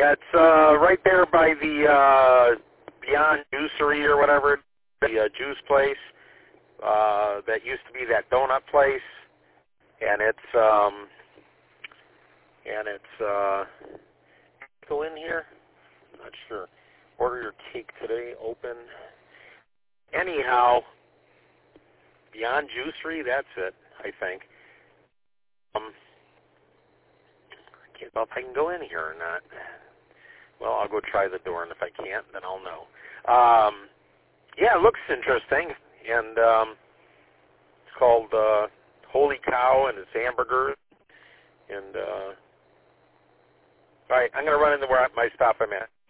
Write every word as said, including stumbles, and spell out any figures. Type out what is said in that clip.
Yeah, it's uh, right there by the uh, Beyond Juicery or whatever, the uh, juice place uh, that used to be that donut place, and it's um, and it's uh, go in here. Not sure. Order your cake today. Open. Anyhow, Beyond Juicery. That's it. I think. Um, I can't tell if I can go in here or not. Well, I'll go try the door, and if I can't, then I'll know. Um, yeah, it looks interesting, and um, it's called uh, Holy Cow, and it's hamburgers. And uh, all right, I'm going to run into where I, my stop I'm at.